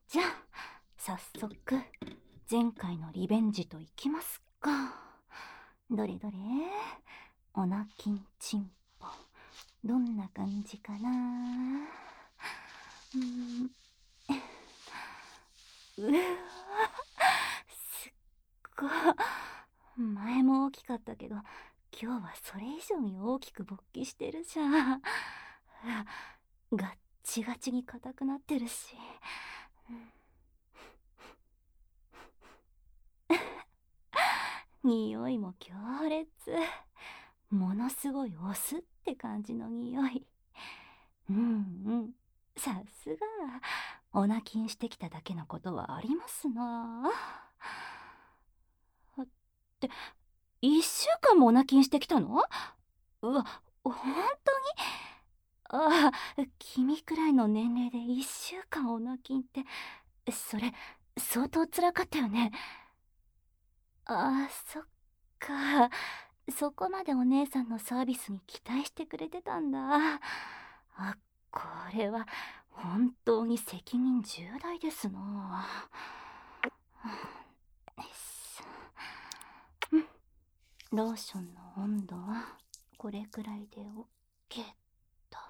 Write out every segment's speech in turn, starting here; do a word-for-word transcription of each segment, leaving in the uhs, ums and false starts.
じゃあ早速前回のリベンジといきますか。どれどれ、オナキンチンポ、どんな感じかな。うーんうわ、すっごい。前も大きかったけど今日はそれ以上に大きく勃起してるじゃん。ガッチガチに硬くなってるし、匂いも強烈。ものすごいお酢って感じの匂い。うんうん、さすがオナキンしてきただけのことはありますな。っていっしゅうかんもオナキンしてきたの？うわ、本当に？ああ、君くらいの年齢でいっしゅうかんオナキンって、それ相当辛かったよね。ああ、そっか。そこまでお姉さんのサービスに期待してくれてたんだ。あ、これは本当に責任重大ですな。うん、ローションの温度はこれくらいで オーケー と。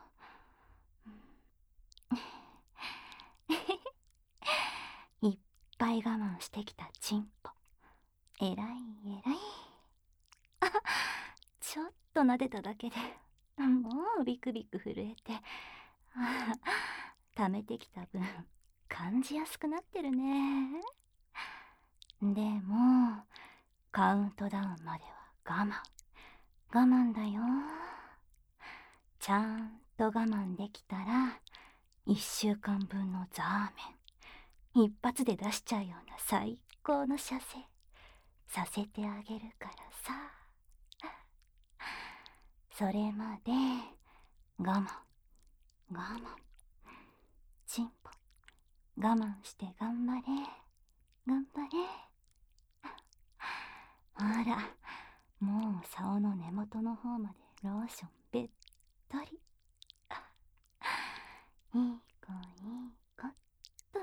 いっぱい我慢してきたチンポ、えらいえらい。あ、ちょっと撫でただけでもうビクビク震えて、あ、溜めてきた分感じやすくなってるね。でもカウントダウンまでは我慢我慢だよ。ちゃんと我慢できたらいっしゅうかんぶんのザーメン一発で出しちゃうような最高の射精させてあげるからさ。それまで我慢我慢、チンポ我慢して頑張れ頑張れ。ほら、もう竿の根元の方までローションべったり。いい子いい子っと。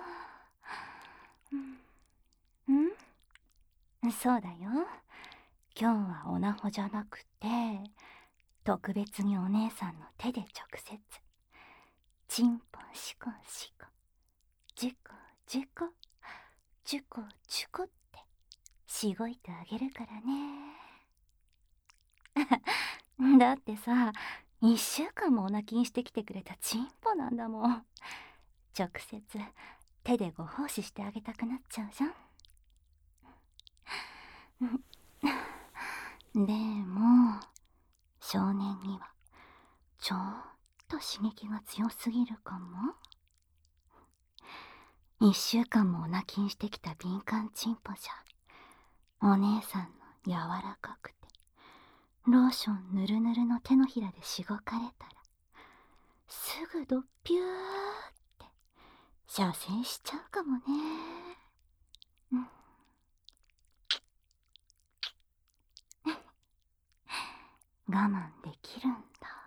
うん、うん、そうだよ。今日はオナホじゃなくて特別にお姉さんの手で直接チンポンシコンシコジュコジュコジュコジュコってしごいてあげるからね。だってさ、いっしゅうかんもオナキンしてきてくれたチンポなんだもん。直接手でご奉仕してあげたくなっちゃうじゃん。でも少年にはちょっと刺激が強すぎるかも。いっしゅうかんもオナキンしてきた敏感チンポじゃお姉さんの柔らかくてローションぬるぬるの手のひらでしごかれたらすぐドッピューって射精しちゃうかもね。うん、我慢できるんだ。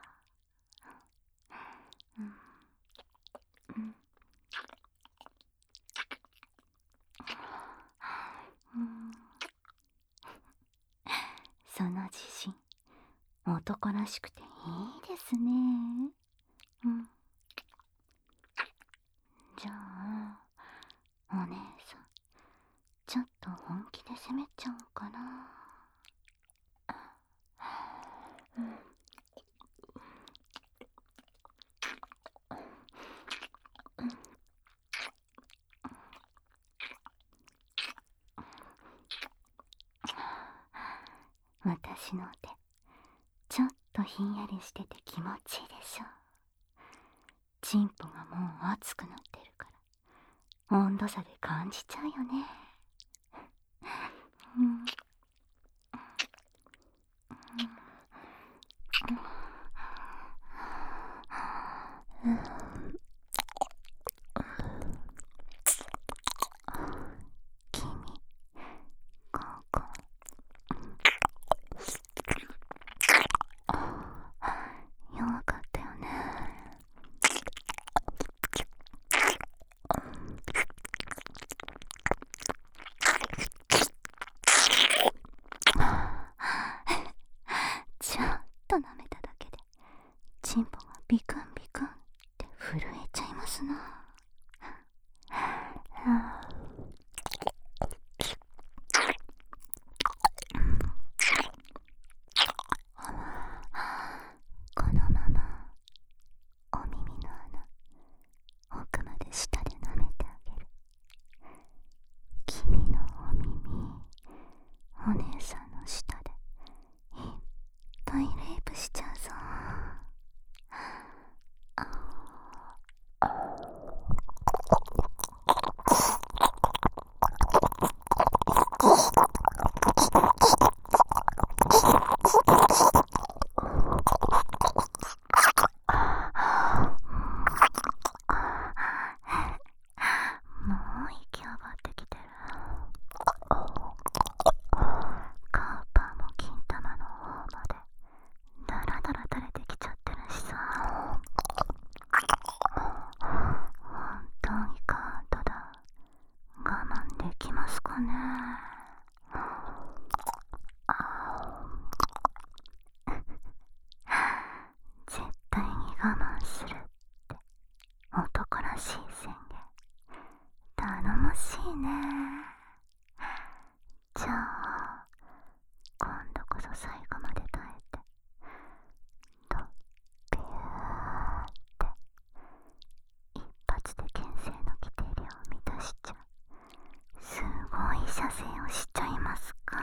うんうんうん、その自信男らしくていいですね。うん、じゃあお姉さんちょっと本気で攻めちゃおうかな。うん、私の手ちょっとひんやりしてて気持ちいいでしょ。チンポがもう熱くなってるから温度差で感じちゃうよね。うん、うん、君ここ弱かったよね。 舐めただけでチンポがビクンビクンって震えちゃいますな。このままお耳の穴奥まで舌で舐めてあげる。君のお耳、お姉さんの舌でいっぱいレイプしちゃうぞ。もう息上がってきてる。カウパーも金玉の方までダラダラ垂れてきちゃってるしさ。本当にカウントだ。我慢できますかね。絶対に我慢するって男らしい宣言。頼もしいね。じゃあ今度こそ最後まで耐えてドッピューって一発で牽制の規定量を満たしちゃうすごい射精をしちゃいますか。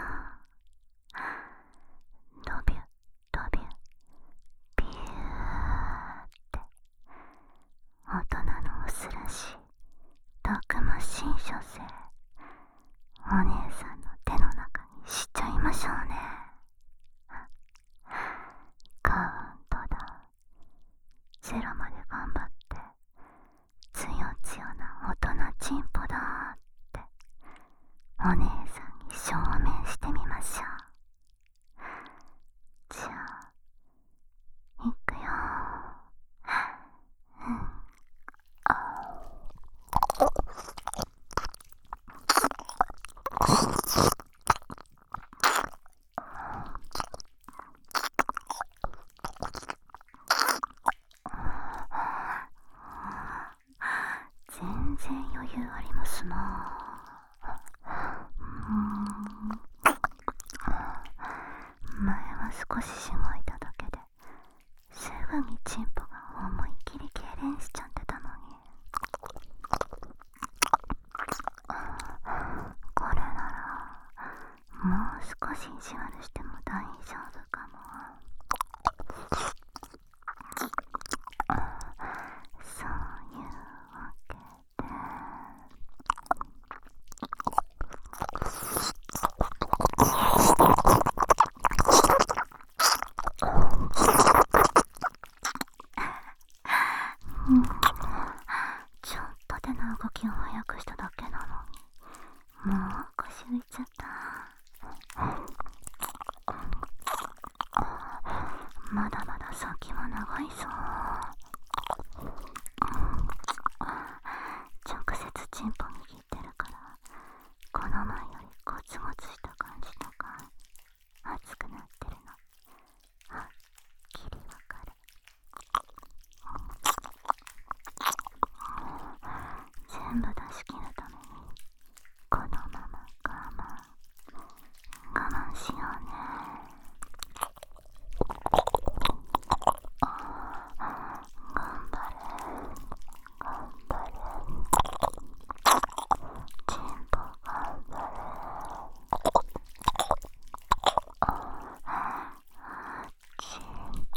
ドビュドビュビューって大人のオスらしいたくましい射精お姉さんの手の中にしちゃいましょうね。カウントだ。ゼロまで頑張ってつよつよな大人チンポだってお姉さんに証明してみましょう。じゃあいくよ。うん全然余裕ありますな。うーん前は少ししごいただけですぐにチンポが思いっきり痙攣しちゃってたのに、これならもう少し意地悪しても大丈夫かも。そういうわけでうんちょっと手の動きを速くしただけなのにもう腰浮いちゃった。まだまだ先は長いぞ。直接チンポ握ってるからこの前よりゴツゴツした感じとか熱くなってるのはっきりわかる。全部出し切るためにこのまま我慢我慢しようね。頑張れ頑張れチンポ頑張れ。チン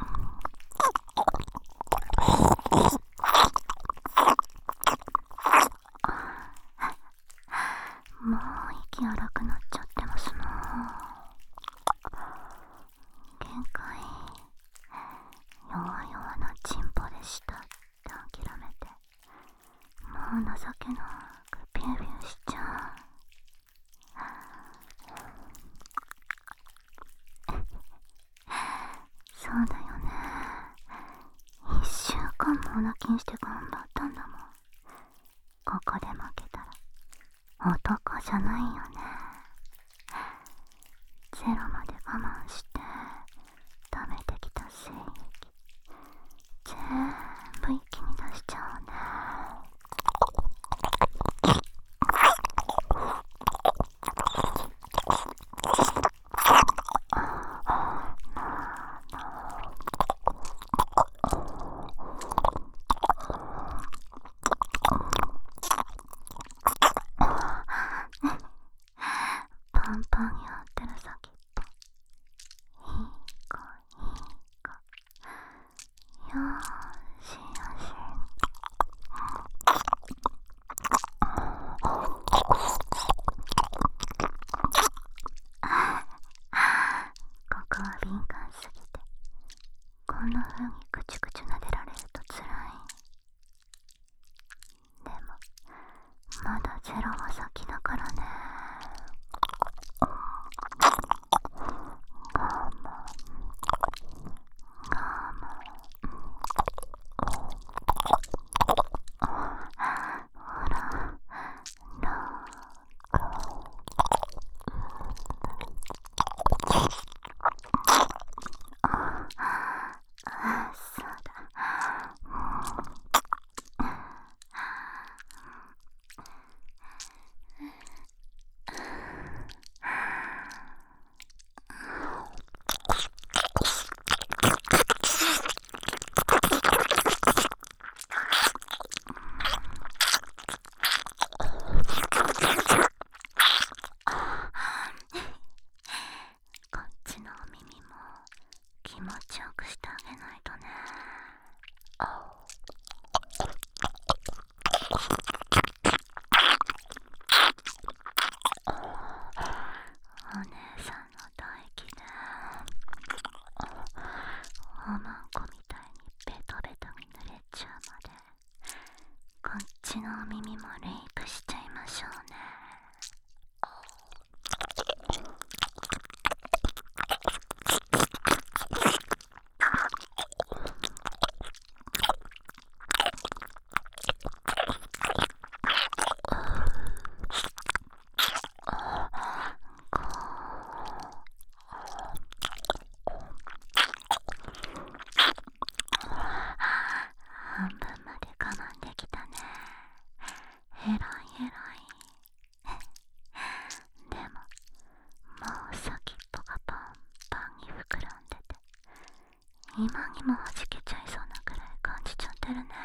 もう息荒くなっちゃってますな。限界。弱々なチンポでしたって諦めてもう情けなくビュービューしちゃう。そうだよね。一週間も泣きんして頑張ったんだもん。ここで負けたら男じゃないよね。ゼロまで我慢して溜めてンパンに張ってる先っぽいい子いい子よーしよしここは敏感すぎてこんな風にくちゅくちゅ撫でられるとつらい。でもまだゼロは先だからね。ガーマンガーマンほらローあ、そうだ。こっちのお耳も気持ちよくしてあげないとね。お姉さんの唾液でおまんこみたいにベトベトに濡れちゃうまでこっちのお耳もレイプしちゃいましょうね。半分まで我慢できたね。えらいえらい。でももう先っぽがパンパンに膨らんでて今にもはじけちゃいそうなくらい感じちゃってるね。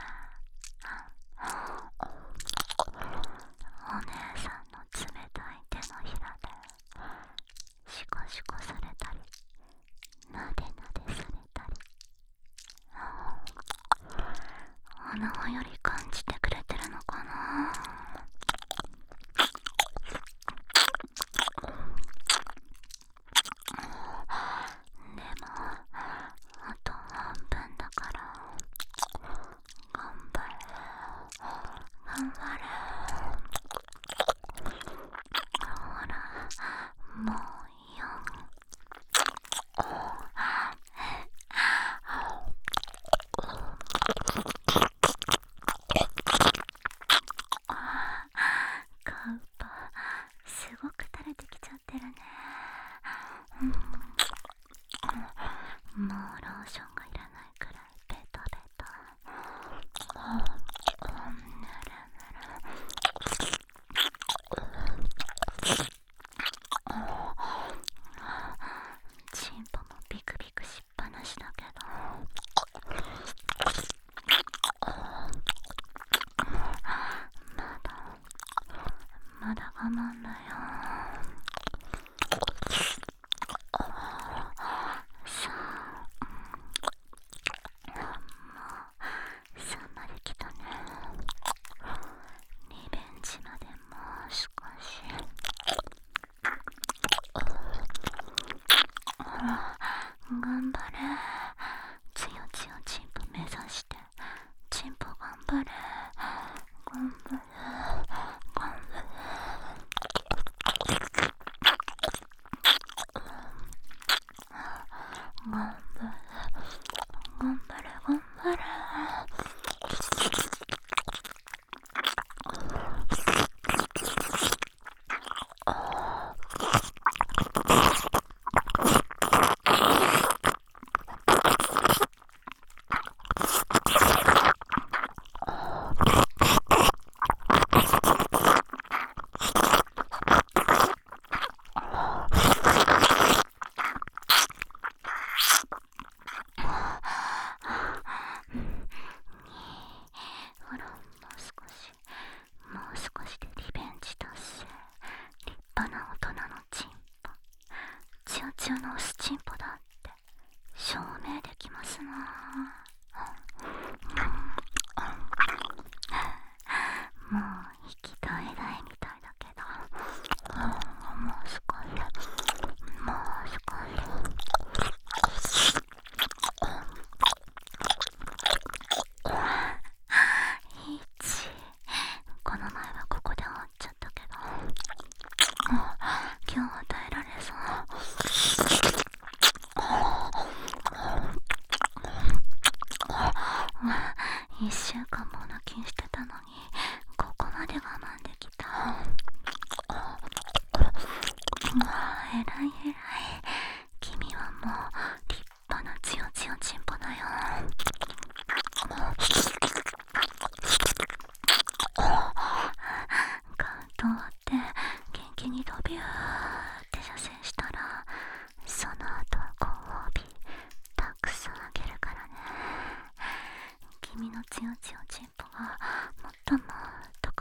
お姉さんの冷たい手のひらでシコシコされたりなでなでされたりお腹より感じてくれてるのかな。でもあと半分だから頑張れ頑張れ。ほらもうよんカウパすごく垂れてきちゃってるね。うん、もうローションがいらないくらいベトベト。ぬるぬるチンポもビクビクしっぱなしだけどまだまだ我慢だよ。さあもうさんまで来たね。リベンジまでもう少し。ほら頑張れ。つよつよチンポ目指してチンポ頑張れ頑張れ頑張れ。頑張れ頑張れ頑張れ。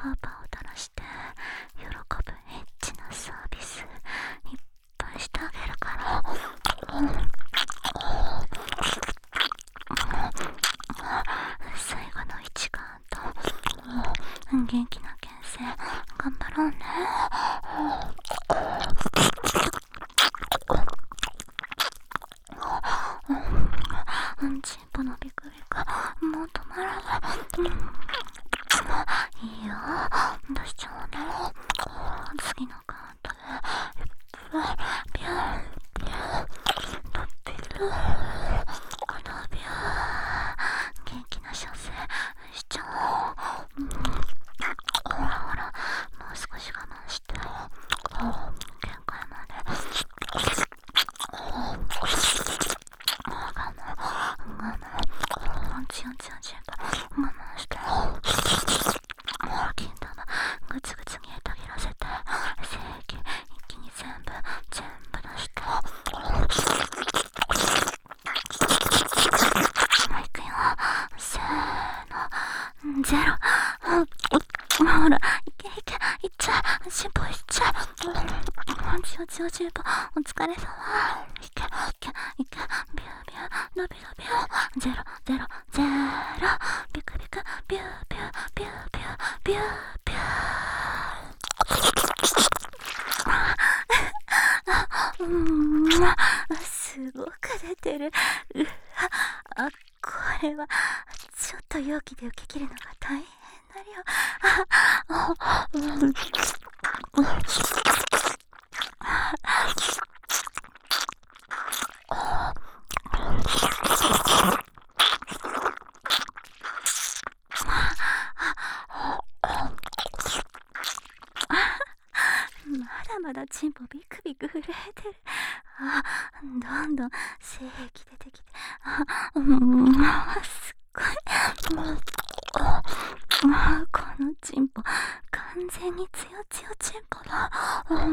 パーパーを垂らして喜ぶエッチなサービスいっぱいしてあげるから。最後のいちがんと元気な牽制頑張ろうね。チンポのビクビクもう止まらない。いいよ、出しちゃおうね。次のカウントでビュービュービュービュービュー元気な射精しちゃおう。ほらほら、もう少し我慢して限界まで我慢チンチンチンパ我慢して金玉グツグツ煮えたぎらせて精液一気に全部全部出していくよ。せーのゼロ。ほらいけいけいっちゃえチンポいっちゃえ。チオチオチンポお疲れ様。いけいけいけビュービュー伸び伸びゼロゼロゼロビクビクビュービュービュービュービュービューうんすごく出てる。うわあ、これはちょっと容器で受け切るのが大変だよ。ああうんうんまだまだチンポビクビク震えてる。あ、どんどん精液出てきて、あ、うん、すっごい。あ、このチンポ完全につよつよチンポだ。うん、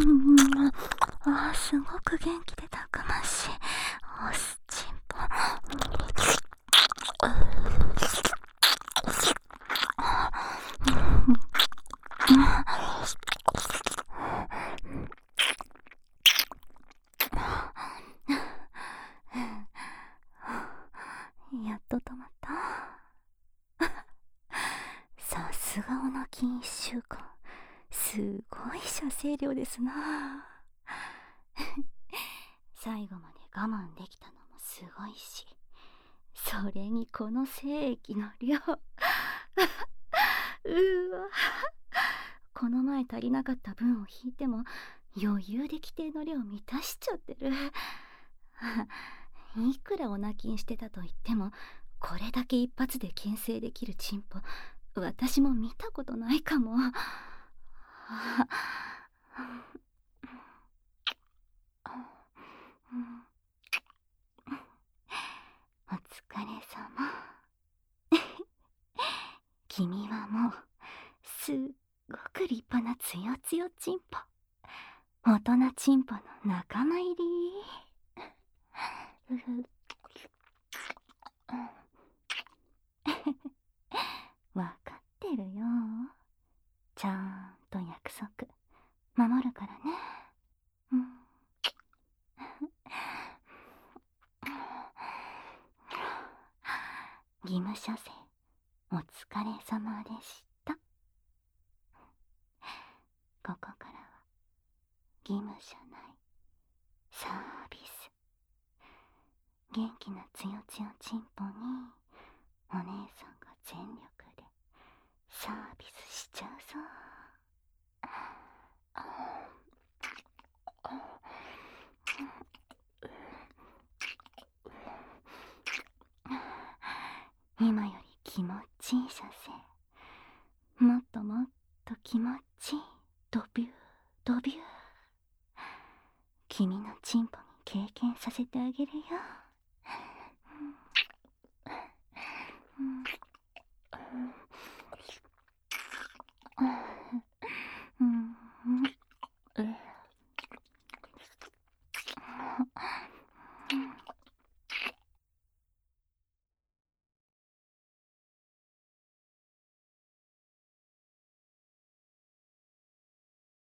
あ、すごく元気でたくましいオスチンポ。やっと止まった。さすがオナキンいっしゅうかん、すごい射精量ですな。最後まで我慢できたのもすごいし、それにこの精液の量うわ、この前足りなかった分を引いても余裕で規定の量満たしちゃってる。いくらオナキンしてたと言ってもこれだけ一発で牽制できるチンポ、私も見たことないかも。お疲れ様。君はもうすっごく立派なつよつよチンポ、大人チンポの仲間入り。わかってるよ。ちゃんと約束守るからね。うん、義務射精お疲れ様でした。ここからは義務じゃないサービス。元気なつよつよチンポにお姉さんが全力でサービスしちゃうぞ。今より気持ちいい射精、もっともっと気持ちいいドビュードビュー、君のチンポに経験させてあげるよ。